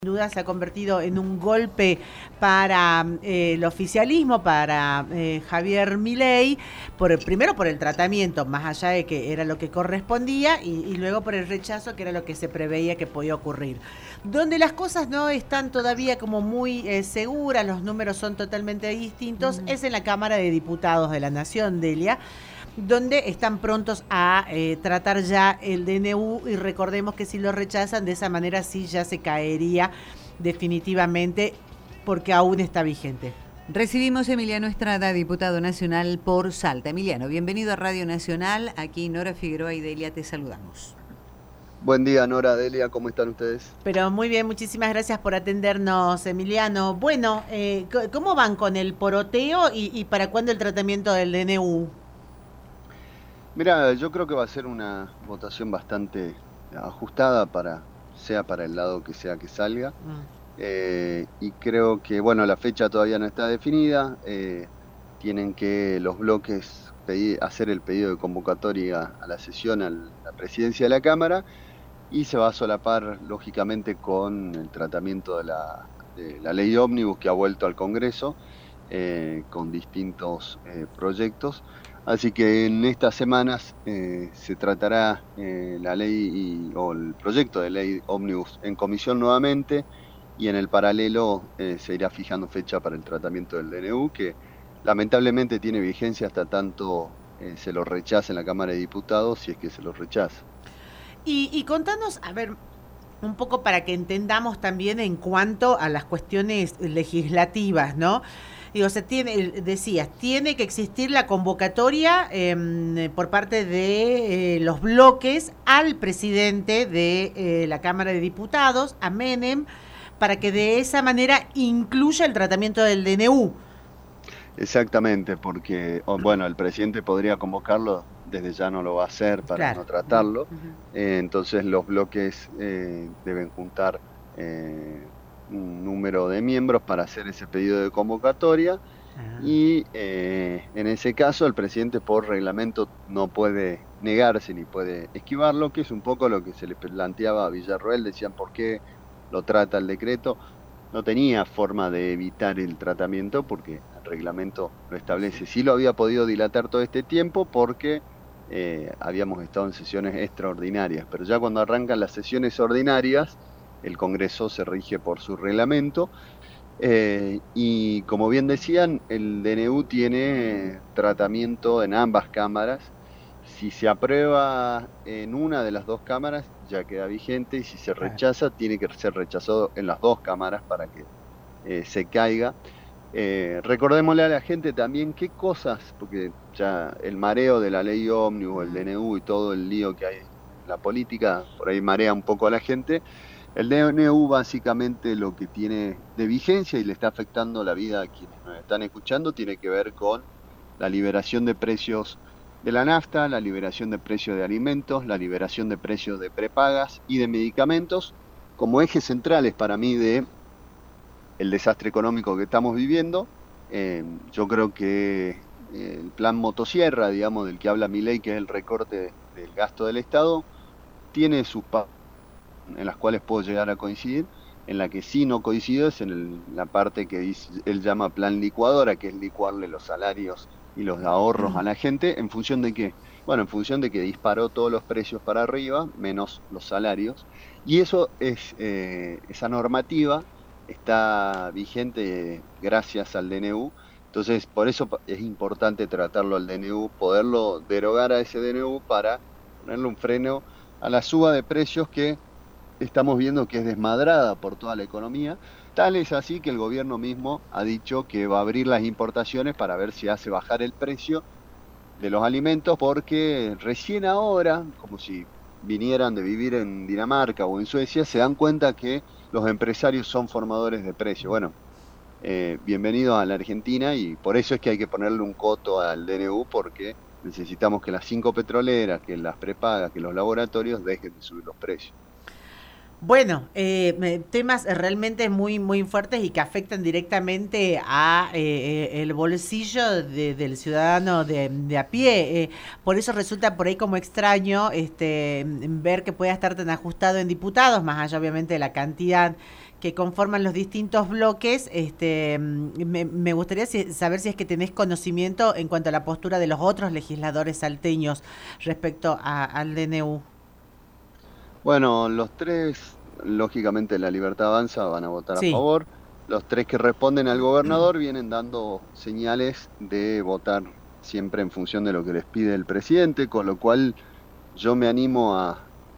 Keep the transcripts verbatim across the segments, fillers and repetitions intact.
Sin duda se ha convertido en un golpe para eh, el oficialismo, para eh, Javier Milei, por, primero por el tratamiento, más allá de que era lo que correspondía, y, y luego por el rechazo, que era lo que se preveía que podía ocurrir. Donde las cosas no están todavía como muy eh, seguras, los números son totalmente distintos, uh-huh. es en la Cámara de Diputados de la Nación, Delia, donde están prontos a eh, tratar ya el D N U, y recordemos que si lo rechazan de esa manera sí ya se caería definitivamente porque aún está vigente. Recibimos a Emiliano Estrada, diputado nacional por Salta. Emiliano, bienvenido a Radio Nacional. Aquí Nora Figueroa y Delia te saludamos. Buen día, Nora, Delia, ¿cómo están ustedes? Pero muy bien, muchísimas gracias por atendernos, Emiliano. Bueno, eh, ¿cómo van con el poroteo y, y para cuándo el tratamiento del D N U? Mira, yo creo que va a ser una votación bastante ajustada, para sea para el lado que sea que salga. Mm. Eh, y creo que, bueno, la fecha todavía no está definida. Eh, tienen que los bloques pedir, hacer el pedido de convocatoria a la sesión, a la presidencia de la Cámara, y se va a solapar, lógicamente, con el tratamiento de la, de la ley ómnibus que ha vuelto al Congreso, eh, con distintos eh, proyectos. Así que en estas semanas eh, se tratará eh, la ley y, o el proyecto de ley ómnibus en comisión nuevamente, y en el paralelo eh, se irá fijando fecha para el tratamiento del D N U, que lamentablemente tiene vigencia hasta tanto eh, se lo rechace en la Cámara de Diputados, si es que se lo rechaza. Y, y contanos, a ver, un poco para que entendamos también en cuanto a las cuestiones legislativas, ¿no? Digo, se tiene, decías, tiene que existir la convocatoria eh, por parte de eh, los bloques al presidente de eh, la Cámara de Diputados, a Menem, para que de esa manera incluya el tratamiento del D N U. Exactamente, porque, oh, bueno, el presidente podría convocarlo, desde ya no lo va a hacer para claro. no tratarlo, uh-huh. eh, entonces los bloques eh, deben juntar eh, un número de miembros para hacer ese pedido de convocatoria, uh-huh. y eh, en ese caso el presidente por reglamento no puede negarse ni puede esquivarlo, que es un poco lo que se le planteaba a Villarroel. Decían por qué lo trata el decreto. No tenía forma de evitar el tratamiento porque el reglamento lo establece. Sí lo había podido dilatar todo este tiempo porque eh, habíamos estado en sesiones extraordinarias, pero ya cuando arrancan las sesiones ordinarias, el Congreso se rige por su reglamento, eh, y como bien decían, el D N U tiene tratamiento en ambas cámaras. Si se aprueba en una de las dos cámaras, ya queda vigente, y si se rechaza, tiene que ser rechazado en las dos cámaras para que eh, se caiga. Eh, recordémosle a la gente también qué cosas, porque ya el mareo de la ley ómnibus, el D N U y todo el lío que hay en la política, por ahí marea un poco a la gente. El D N U básicamente lo que tiene de vigencia y le está afectando la vida a quienes nos están escuchando, tiene que ver con la liberación de precios de la nafta, la liberación de precios de alimentos, la liberación de precios de prepagas y de medicamentos, como ejes centrales para mí de el desastre económico que estamos viviendo. Eh, yo creo que el plan motosierra, digamos, del que habla Milei, que es el recorte del gasto del Estado, tiene sus partes en las cuales puedo llegar a coincidir. En la que sí no coincido es en el, la parte que dice, él llama plan licuadora, que es licuarle los salarios y los ahorros a la gente. ¿En función de qué? Bueno, en función de que disparó todos los precios para arriba, menos los salarios. Y eso es, eh, esa normativa está vigente gracias al D N U. Entonces, por eso es importante tratarlo al D N U, poderlo derogar a ese D N U para ponerle un freno a la suba de precios que estamos viendo que es desmadrada por toda la economía. Tal es así que el gobierno mismo ha dicho que va a abrir las importaciones para ver si hace bajar el precio de los alimentos, porque recién ahora, como si vinieran de vivir en Dinamarca o en Suecia, se dan cuenta que los empresarios son formadores de precios. Bueno, eh, bienvenido a la Argentina, y por eso es que hay que ponerle un coto al D N U, porque necesitamos que las cinco petroleras, que las prepagas, que los laboratorios dejen de subir los precios. Bueno, eh, temas realmente muy muy fuertes y que afectan directamente a eh, el bolsillo de, del ciudadano de, de a pie. Eh, por eso resulta por ahí como extraño este ver que pueda estar tan ajustado en diputados, más allá obviamente de la cantidad que conforman los distintos bloques, este, me, me gustaría si, saber si es que tenés conocimiento en cuanto a la postura de los otros legisladores salteños respecto a, al D N U. Bueno, los tres, lógicamente La Libertad Avanza van a votar sí. a favor. Los tres que responden al gobernador vienen dando señales de votar siempre en función de lo que les pide el presidente, con lo cual yo me animo a,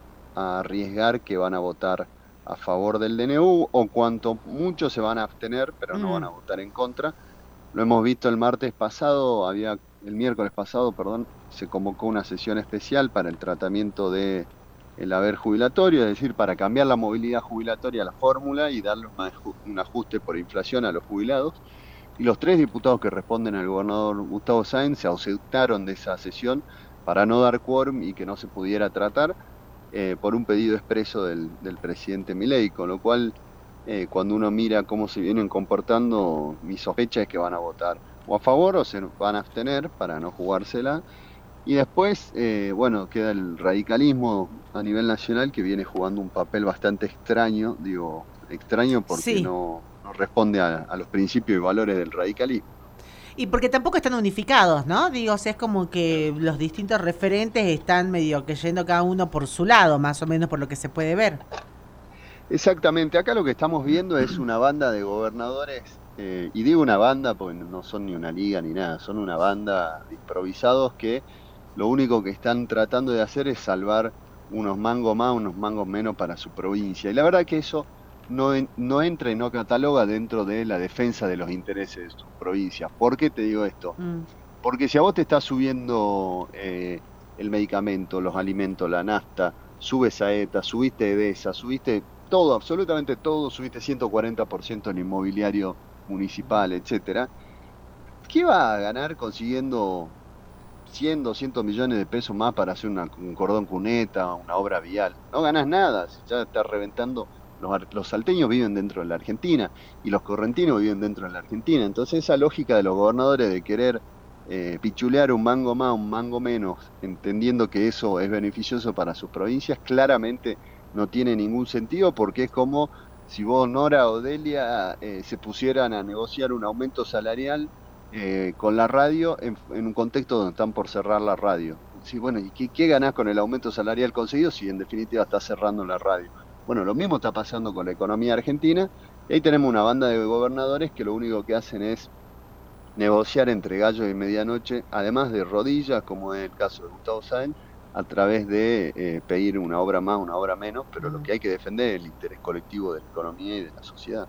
a arriesgar que van a votar a favor del D N U, o cuanto mucho se van a abstener, pero no van a votar en contra. Lo hemos visto el martes pasado, había el miércoles pasado, perdón, se convocó una sesión especial para el tratamiento de el haber jubilatorio, es decir, para cambiar la movilidad jubilatoria a la fórmula y darle un ajuste por inflación a los jubilados. Y los tres diputados que responden al gobernador Gustavo Sáenz se ausentaron de esa sesión para no dar quórum y que no se pudiera tratar, eh, por un pedido expreso del, del presidente Milei, con lo cual eh, cuando uno mira cómo se vienen comportando, mi sospecha es que van a votar o a favor o se van a abstener para no jugársela. Y después, eh, bueno, queda el radicalismo a nivel nacional que viene jugando un papel bastante extraño, digo extraño porque sí. no, no responde a, a los principios y valores del radicalismo. Y porque tampoco están unificados, ¿no? Digo, o sea, es como que los distintos referentes están medio que yendo cada uno por su lado, más o menos por lo que se puede ver. Exactamente, acá lo que estamos viendo es una banda de gobernadores, eh, y digo una banda porque no son ni una liga ni nada, son una banda de improvisados que lo único que están tratando de hacer es salvar unos mangos más, unos mangos menos para su provincia. Y la verdad que eso no, no entra y no cataloga dentro de la defensa de los intereses de su provincia. ¿Por qué te digo esto? Mm. Porque si a vos te está subiendo eh, el medicamento, los alimentos, la nafta, sube Saeta, subiste Edesa, subiste todo, absolutamente todo, subiste ciento cuarenta por ciento en inmobiliario municipal, etcétera, ¿qué va a ganar consiguiendo cien, doscientos millones de pesos más para hacer una, un cordón cuneta, una obra vial? No ganás nada, ya está reventando. Los, los salteños viven dentro de la Argentina y los correntinos viven dentro de la Argentina. Entonces esa lógica de los gobernadores de querer eh, pichulear un mango más, un mango menos, entendiendo que eso es beneficioso para sus provincias, claramente no tiene ningún sentido, porque es como si vos, Nora o Delia, eh, se pusieran a negociar un aumento salarial Eh, con la radio en, en un contexto donde están por cerrar la radio. Sí, bueno, ¿y qué, qué ganás con el aumento salarial conseguido si en definitiva estás cerrando la radio? Bueno, lo mismo está pasando con la economía argentina, y ahí tenemos una banda de gobernadores que lo único que hacen es negociar entre gallos y medianoche, además de rodillas, como es el caso de Gustavo Sáenz, a través de eh, pedir una obra más, una obra menos, pero lo que hay que defender es el interés colectivo de la economía y de la sociedad.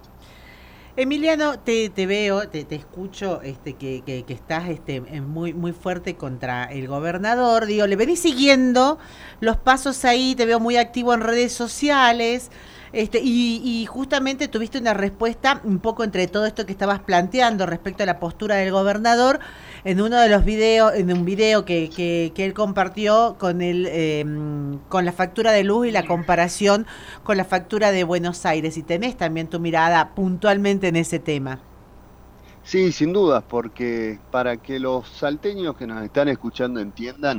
Emiliano, te, te veo, te, te escucho, este, que, que, que estás este, muy, muy fuerte contra el gobernador. Digo, le venís siguiendo los pasos ahí, te veo muy activo en redes sociales, este, y, y justamente tuviste una respuesta un poco entre todo esto que estabas planteando respecto a la postura del gobernador en uno de los videos, en un video que, que, que él compartió con el, eh, con la factura de luz y la comparación con la factura de Buenos Aires. Y tenés también tu mirada puntualmente en ese tema. Sí, sin dudas, porque para que los salteños que nos están escuchando entiendan,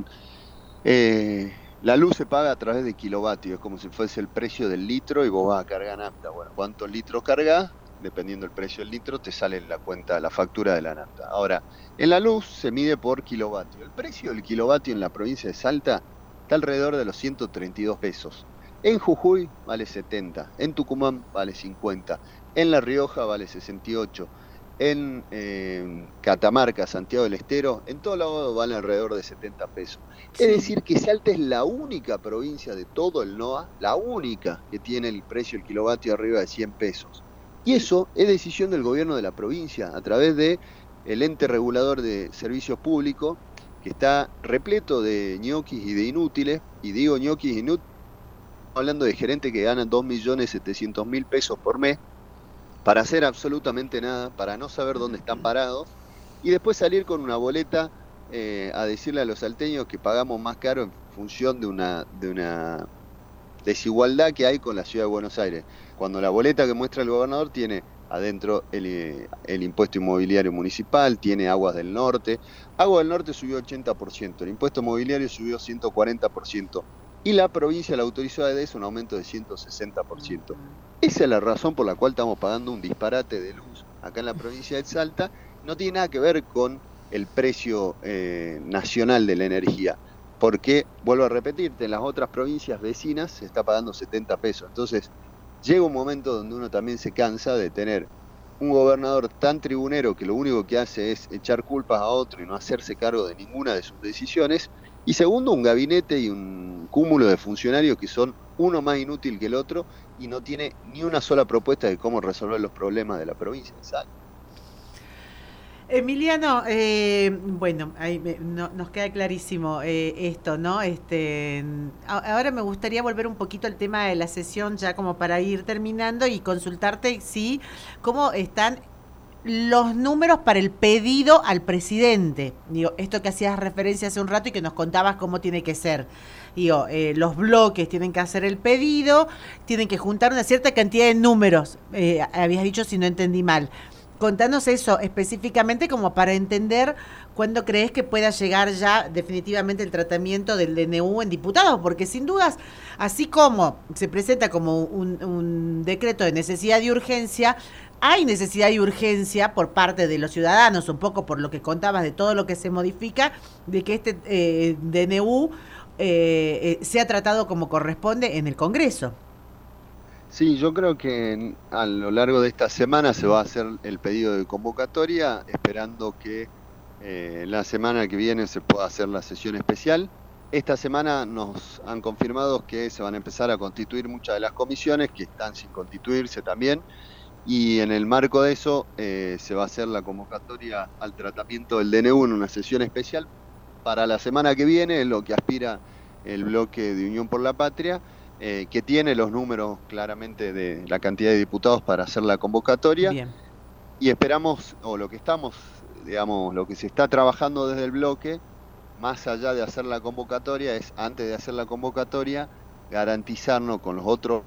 eh, la luz se paga a través de kilovatios, es como si fuese el precio del litro y vos vas a cargar nafta. Bueno, ¿cuántos litros cargas? Dependiendo del precio del litro, te sale en la cuenta la factura de la nafta. Ahora, en la luz se mide por kilovatio. El precio del kilovatio en la provincia de Salta está alrededor de los ciento treinta y dos pesos. En Jujuy vale setenta, en Tucumán vale cincuenta, en La Rioja vale sesenta y ocho, en eh, Catamarca, Santiago del Estero, en todo lado vale alrededor de setenta pesos. Sí. Es decir, que Salta es la única provincia de todo el N O A, la única que tiene el precio del kilovatio arriba de cien pesos. Y eso es decisión del gobierno de la provincia, a través de el ente regulador de servicios públicos, que está repleto de ñoquis y de inútiles, y digo ñoquis y inútiles, hablando de gerentes que ganan dos millones setecientos mil pesos por mes, para hacer absolutamente nada, para no saber dónde están parados, y después salir con una boleta eh, a decirle a los salteños que pagamos más caro en función de una, de una desigualdad que hay con la ciudad de Buenos Aires. Cuando la boleta que muestra el gobernador tiene adentro el, el impuesto inmobiliario municipal, tiene Aguas del Norte. Aguas del Norte subió ochenta por ciento, el impuesto inmobiliario subió ciento cuarenta por ciento y la provincia le autorizó a EDES un aumento de ciento sesenta por ciento. Esa es la razón por la cual estamos pagando un disparate de luz acá en la provincia de Salta. No tiene nada que ver con el precio eh, nacional de la energía, porque, vuelvo a repetirte, en las otras provincias vecinas se está pagando setenta pesos. Entonces, llega un momento donde uno también se cansa de tener un gobernador tan tribunero que lo único que hace es echar culpas a otro y no hacerse cargo de ninguna de sus decisiones. Y segundo, un gabinete y un cúmulo de funcionarios que son uno más inútil que el otro y no tiene ni una sola propuesta de cómo resolver los problemas de la provincia de Salta. Emiliano, eh, bueno, ahí me, no, nos queda clarísimo eh, esto, ¿no? Este, ahora me gustaría volver un poquito al tema de la sesión, ya como para ir terminando y consultarte si cómo están los números para el pedido al presidente. Digo, esto que hacías referencia hace un rato y que nos contabas cómo tiene que ser. Digo, eh, los bloques tienen que hacer el pedido, tienen que juntar una cierta cantidad de números. Eh, habías dicho, si no entendí mal. Contanos eso específicamente como para entender cuándo crees que pueda llegar ya definitivamente el tratamiento del D N U en diputados, porque sin dudas, así como se presenta como un, un decreto de necesidad y urgencia, hay necesidad y urgencia por parte de los ciudadanos, un poco por lo que contabas de todo lo que se modifica, de que este eh, D N U eh, eh, sea tratado como corresponde en el Congreso. Sí, yo creo que a lo largo de esta semana se va a hacer el pedido de convocatoria, esperando que eh, la semana que viene se pueda hacer la sesión especial. Esta semana nos han confirmado que se van a empezar a constituir muchas de las comisiones que están sin constituirse también, y en el marco de eso eh, se va a hacer la convocatoria al tratamiento del D N U en una sesión especial para la semana que viene, es lo que aspira el bloque de Unión por la Patria. Eh, que tiene los números claramente de la cantidad de diputados para hacer la convocatoria. Bien. Y esperamos, o lo que estamos, digamos, lo que se está trabajando desde el bloque, más allá de hacer la convocatoria, es antes de hacer la convocatoria, garantizarnos con los otros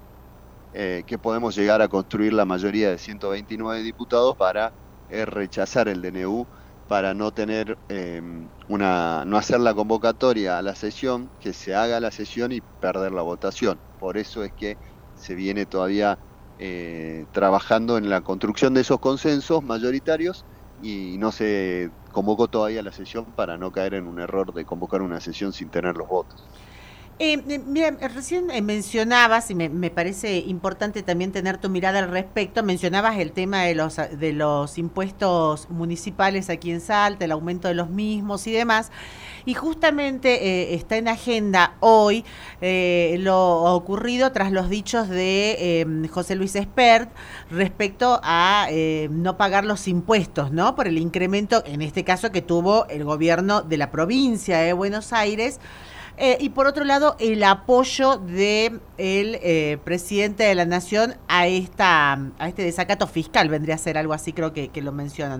eh, que podemos llegar a construir la mayoría de ciento veintinueve diputados para eh, rechazar el D N U, para no tener eh, una, no hacer la convocatoria a la sesión, que se haga la sesión y perder la votación. Por eso es que se viene todavía eh, trabajando en la construcción de esos consensos mayoritarios y no se convocó todavía la sesión para no caer en un error de convocar una sesión sin tener los votos. Eh, eh, mira, recién eh, mencionabas, y me, me parece importante también tener tu mirada al respecto, mencionabas el tema de los, de los impuestos municipales aquí en Salta, el aumento de los mismos y demás, y justamente eh, está en agenda hoy eh, lo ocurrido tras los dichos de eh, José Luis Espert respecto a eh, no pagar los impuestos, ¿no? Por el incremento, en este caso, que tuvo el gobierno de la provincia de Buenos Aires. Eh, y por otro lado, el apoyo del de eh, presidente de la Nación a esta a este desacato fiscal, vendría a ser algo así, creo que, que lo mencionan.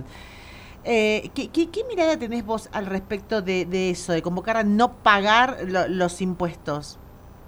Eh, ¿qué, qué, ¿Qué mirada tenés vos al respecto de, de eso, de convocar a no pagar lo, los impuestos?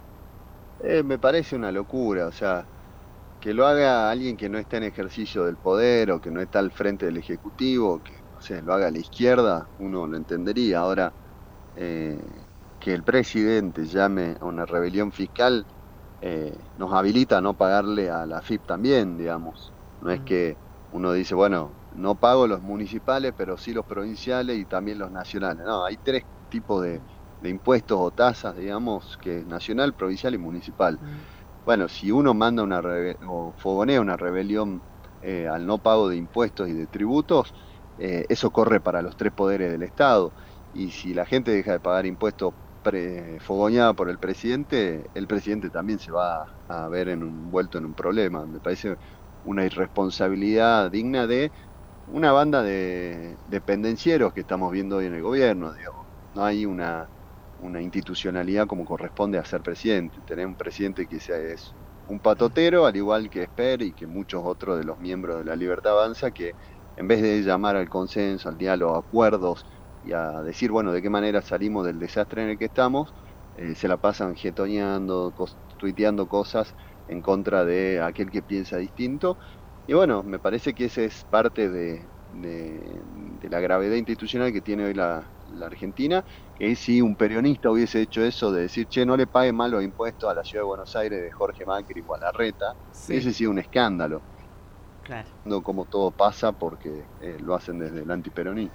Eh, me parece una locura, o sea, que lo haga alguien que no está en ejercicio del poder o que no está al frente del Ejecutivo, que no sé, lo haga a la izquierda, uno lo entendería. Ahora, eh, que el presidente llame a una rebelión fiscal eh, nos habilita a no pagarle a la A F I P también, digamos. No es que uno dice, bueno, no pago los municipales, pero sí los provinciales y también los nacionales. No, hay tres tipos de, de impuestos o tasas, digamos, que es nacional, provincial y municipal. Bueno, si uno manda una rebe- o fogonea una rebelión eh, al no pago de impuestos y de tributos, eh, eso corre para los tres poderes del Estado. Y si la gente deja de pagar impuestos fogoñada por el presidente, el presidente también se va a ver envuelto en un problema. Me parece una irresponsabilidad digna de una banda de, de pendencieros que estamos viendo hoy en el gobierno. Digamos. No hay una, una institucionalidad como corresponde a ser presidente. Tener un presidente que sea, es un patotero, al igual que Esper y que muchos otros de los miembros de la Libertad Avanza, que en vez de llamar al consenso, al diálogo, a acuerdos, y a decir, bueno, de qué manera salimos del desastre en el que estamos, eh, se la pasan jetoneando, cos, tuiteando cosas en contra de aquel que piensa distinto. Y bueno, me parece que esa es parte de, de, de la gravedad institucional que tiene hoy la, la Argentina, que si un peronista hubiese hecho eso de decir, che, no le pague mal los impuestos a la ciudad de Buenos Aires de Jorge Macri o a Larreta, sí. hubiese sido un escándalo. Claro. No como todo pasa porque eh, lo hacen desde el antiperonismo.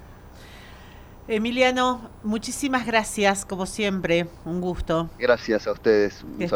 Emiliano, muchísimas gracias, como siempre, un gusto. Gracias a ustedes. Un